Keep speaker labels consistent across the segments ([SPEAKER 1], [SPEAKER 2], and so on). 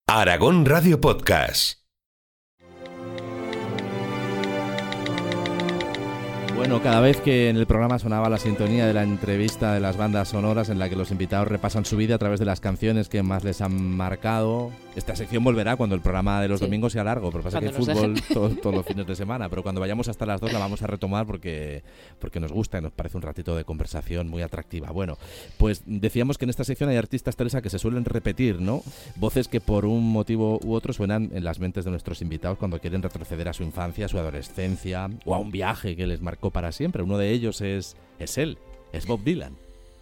[SPEAKER 1] Aragón Radio Podcast.
[SPEAKER 2] Bueno, cada vez que en el programa sonaba la sintonía de la entrevista de las bandas sonoras en la que los invitados repasan su vida a través de las canciones que más les han marcado, esta sección volverá cuando el programa de los domingos sea largo, pero pasa que hay fútbol todos los fines de semana, pero cuando vayamos hasta las 2 la vamos a retomar porque nos gusta y nos parece un ratito de conversación muy atractiva. Bueno, pues decíamos que en esta sección hay artistas, Teresa, que se suelen repetir, ¿no? Voces que por un motivo u otro suenan en las mentes de nuestros invitados cuando quieren retroceder a su infancia, a su adolescencia o a un viaje que les marcó para siempre. Uno de ellos es él, es Bob Dylan.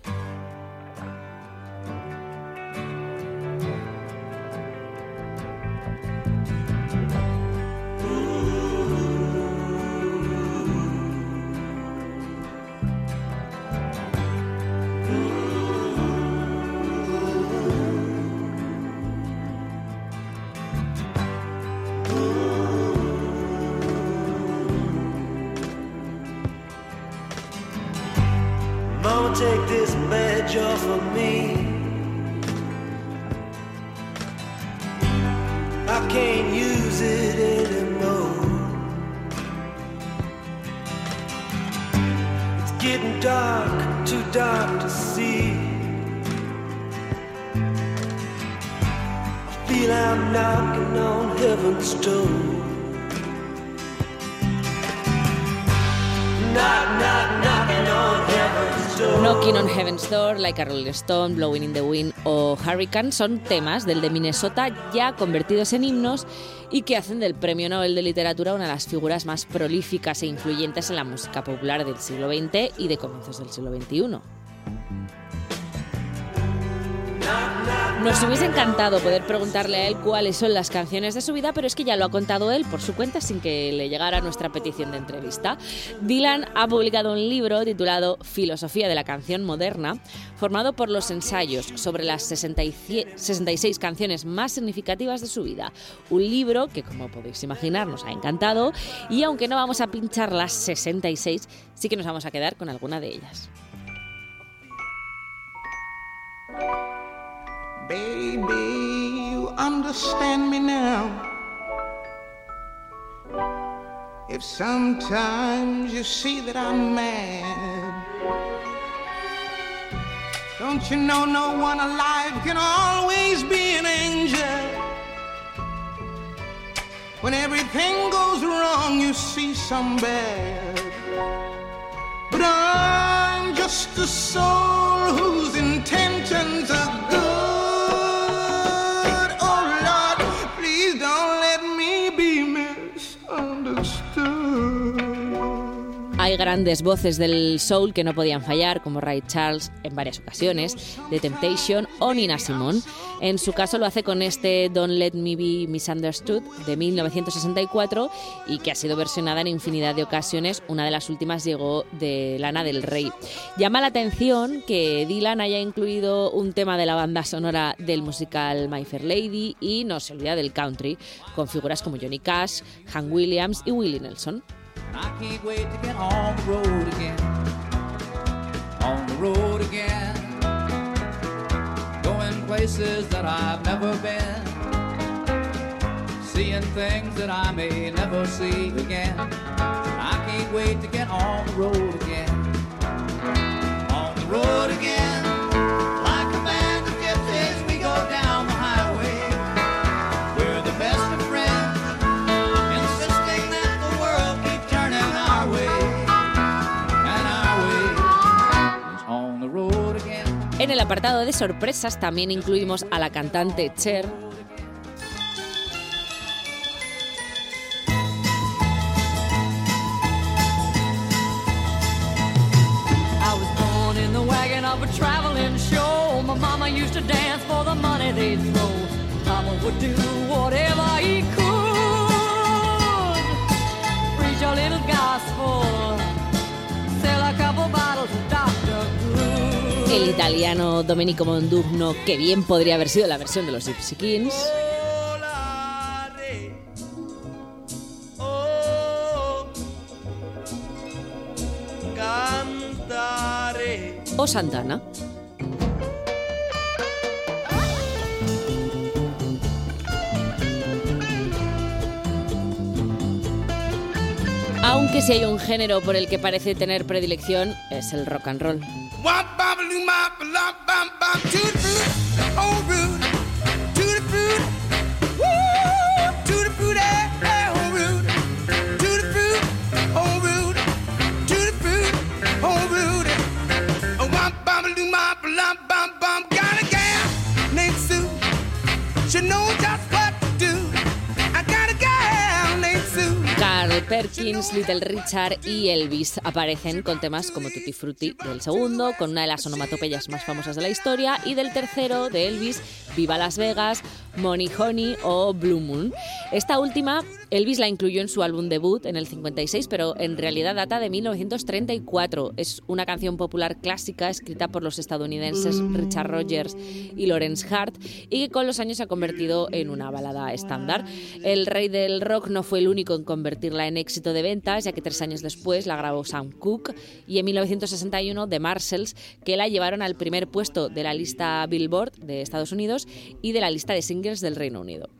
[SPEAKER 3] Take this badge off of me. I can't use it anymore. It's getting dark, too dark to see. I feel I'm knocking on heaven's door. Knock, knock, knocking on heaven's door.
[SPEAKER 4] Knocking on Heaven's Door, Like a Rolling Stone, Blowing in the Wind o Hurricane son temas del de Minnesota ya convertidos en himnos y que hacen del Premio Nobel de Literatura una de las figuras más prolíficas e influyentes en la música popular del siglo XX y de comienzos del siglo XXI. Nos hubiese encantado poder preguntarle a él cuáles son las canciones de su vida, pero es que ya lo ha contado él por su cuenta sin que le llegara nuestra petición de entrevista. Dylan ha publicado un libro titulado Filosofía de la canción moderna, formado por los ensayos sobre las 66 canciones más significativas de su vida. Un libro que, como podéis imaginar, nos ha encantado y aunque no vamos a pinchar las 66, sí que nos vamos a quedar con alguna de ellas.
[SPEAKER 5] Baby, you understand me now. If sometimes you see that I'm mad, don't you know no one alive can always be an angel? When everything goes wrong, you see some bad. But I'm just a soul whose intentions are good.
[SPEAKER 4] Hay grandes voces del soul que no podían fallar, como Ray Charles en varias ocasiones, The Temptation o Nina Simone. En su caso lo hace con este Don't Let Me Be Misunderstood de 1964 y que ha sido versionada en infinidad de ocasiones. Una de las últimas llegó de Lana del Rey. Llama la atención que Dylan haya incluido un tema de la banda sonora del musical My Fair Lady y no se olvida del country, con figuras como Johnny Cash, Hank Williams y Willie Nelson.
[SPEAKER 6] I can't wait to get on the road again, on the road again, going places that I've never been, seeing things that I may never see again. I can't wait to get on the road again, on the road again, like a band of gypsies we go down the highway, we're the best of friends, insisting that the world keep turning our way, and our way is on the road again.
[SPEAKER 4] En el apartado de sorpresas también incluimos a la cantante Cher.
[SPEAKER 7] Of a traveling show, my mama used to dance for the money they'd throw. Mama would do whatever he could. Preach a little gospel, sell a couple bottles of Dr. Good.
[SPEAKER 4] El italiano Domenico Modugno, que bien podría haber sido la versión de los Gypsy Kings. O Santana. Aunque si hay un género por el que parece tener predilección, es el rock and roll. Carl Perkins, Little Richard y Elvis aparecen con temas como Tutti Frutti del segundo, con una de las onomatopeyas más famosas de la historia, y del tercero, de Elvis, Viva Las Vegas, Money Honey o Blue Moon. Esta última, Elvis la incluyó en su álbum debut en el 56, pero en realidad data de 1934. Es una canción popular clásica escrita por los estadounidenses Richard Rodgers y Lawrence Hart y que con los años se ha convertido en una balada estándar. El rey del rock no fue el único en convertirla en éxito de ventas, ya que 3 años después la grabó Sam Cooke y en 1961 The Marshalls, que la llevaron al primer puesto de la lista Billboard de Estados Unidos y de la lista de singles del Reino Unido.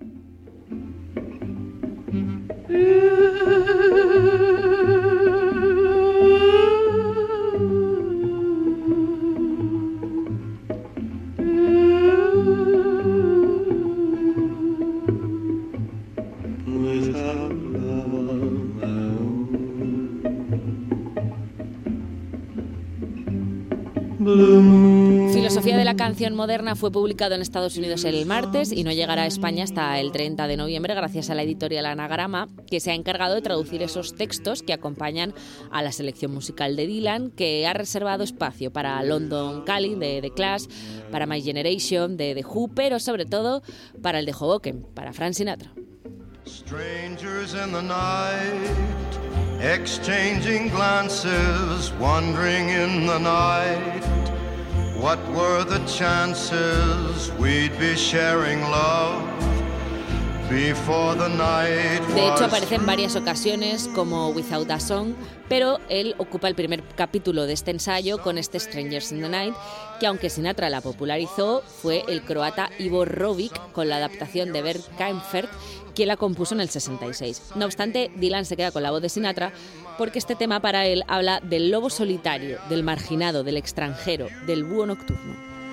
[SPEAKER 4] Filosofía de la canción moderna fue publicado en Estados Unidos el martes y no llegará a España hasta el 30 de noviembre gracias a la editorial Anagrama, que se ha encargado de traducir esos textos que acompañan a la selección musical de Dylan, que ha reservado espacio para London Calling de The Clash, para My Generation de The Who, pero sobre todo para el de Hoboken, para Frank Sinatra.
[SPEAKER 8] Strangers in the night, exchanging glances, wandering in the night. What were the chances we'd be sharing love before the night was...
[SPEAKER 4] De hecho, aparece en varias ocasiones como Without a Song, pero él ocupa el primer capítulo de este ensayo con este Strangers in the Night, que aunque Sinatra la popularizó, fue el croata Ivo Robic con la adaptación de Bert Kaempfert quien la compuso en el 66. No obstante, Dylan se queda con la voz de Sinatra porque este tema para él habla del lobo solitario, del marginado, del extranjero, del búho nocturno.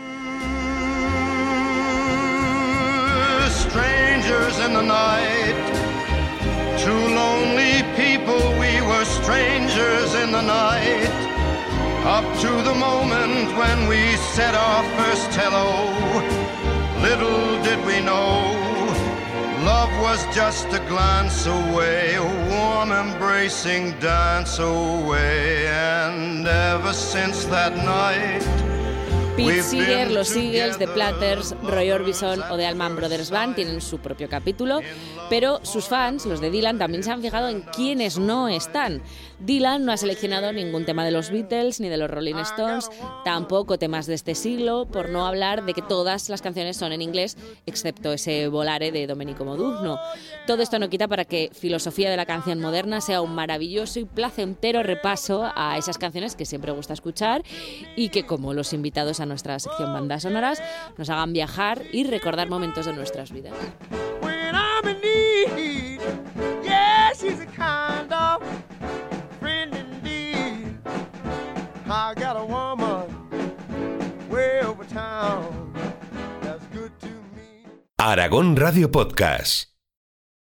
[SPEAKER 8] Strangers in the night, two lonely people, we were strangers in the night, up to the moment when we said our first hello. Little did we know, love was just a glance away, a warm embracing dance away, and ever since that night
[SPEAKER 4] Pete Seeger, los Eagles, The Platters, Roy Orbison o The Allman Brothers Band tienen su propio capítulo, pero sus fans, los de Dylan, también se han fijado en quiénes no están. Dylan no ha seleccionado ningún tema de los Beatles ni de los Rolling Stones, tampoco temas de este siglo, por no hablar de que todas las canciones son en inglés, excepto ese Volare de Domenico Modugno. Todo esto no quita para que Filosofía de la canción moderna sea un maravilloso y placentero repaso a esas canciones que siempre gusta escuchar y que, como los invitados a nuestra sección Bandas Sonoras, nos hagan viajar y recordar momentos de nuestras vidas.
[SPEAKER 5] When I'm in need, yeah, she's a kind of friend indeed. I got a woman way over town that's good to me.
[SPEAKER 1] Aragón Radio Podcast.